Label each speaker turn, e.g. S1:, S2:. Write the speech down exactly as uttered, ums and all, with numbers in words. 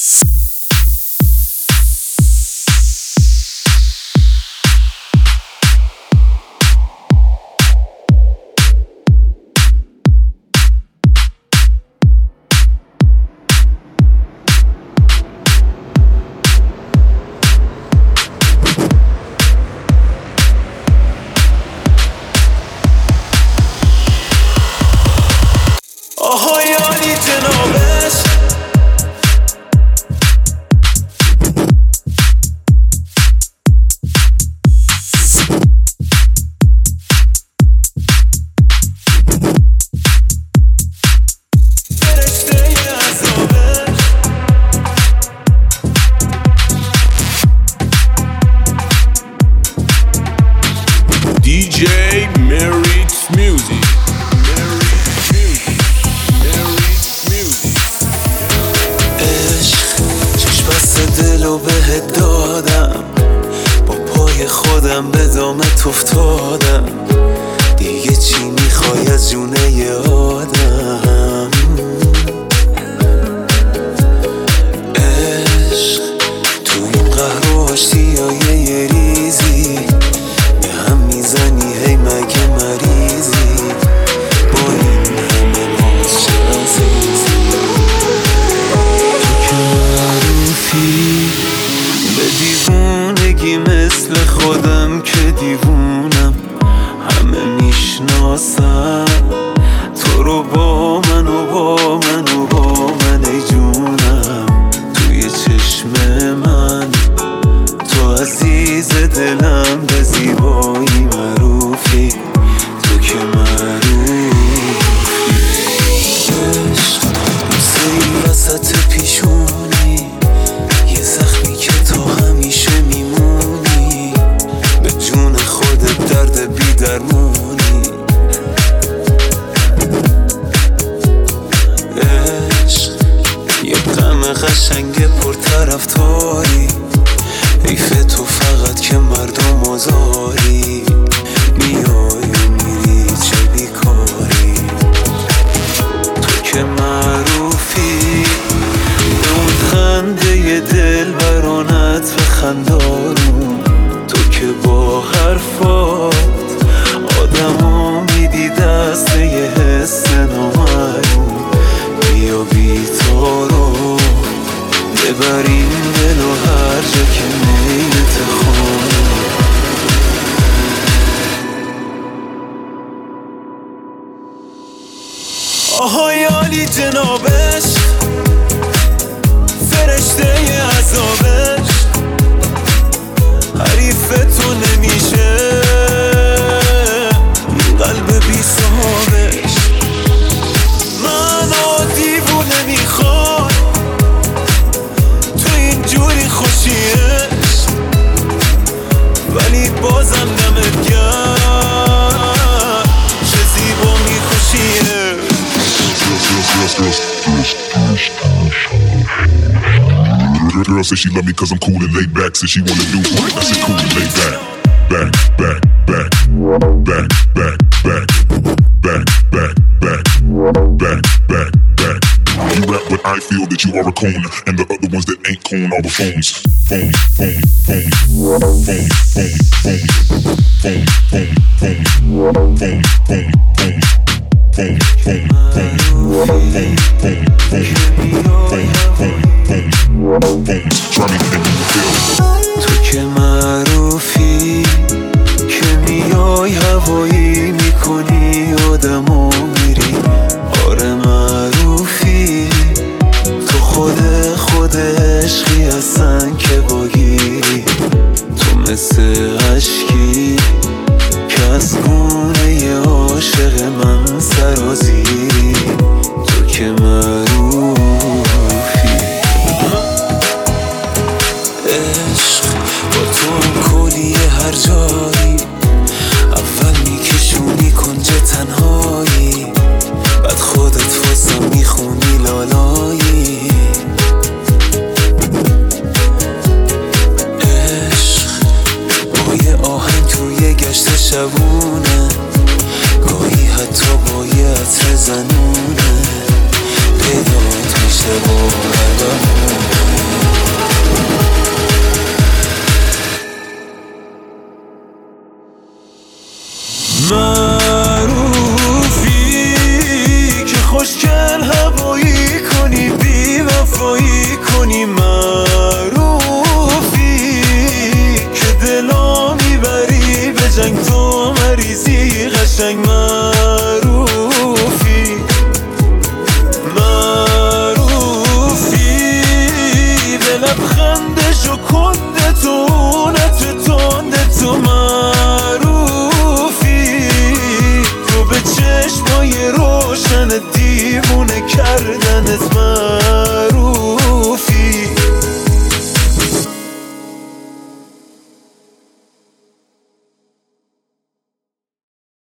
S1: Girl said she love me cause I'm cool and laid back. Said she wanna do right, I said cool and laid back. Back, back, back, back, back, back, back, back, back, back, back, back. You rap but I feel that you are a cone, and the other ones that ain't cone are the phones. Phone, phone, phone, phone, phone, phone, phone, phone, phone, phone, phone, phone. Phone, phone, phone, phone, phone, phone, phone, phone, phone. Try me and you feel.
S2: تو که معروفی که میای هوایی میکنی آدمو میری. آره معروفی تو خود خود عشقی هستن که باگیری. تو مثل عشقی که از گونه عاشق من سرازیری. تو که معروفی خوشگل هوایی کنی، بی وفایی کنی، معروفی که دلا میبری به جنگ، تو مریضی قشنگ معروفی، معروفی به لبخند شکند تو، اونت تنده تو، معروفی تو به چشمای روشن دیوونه کردنت،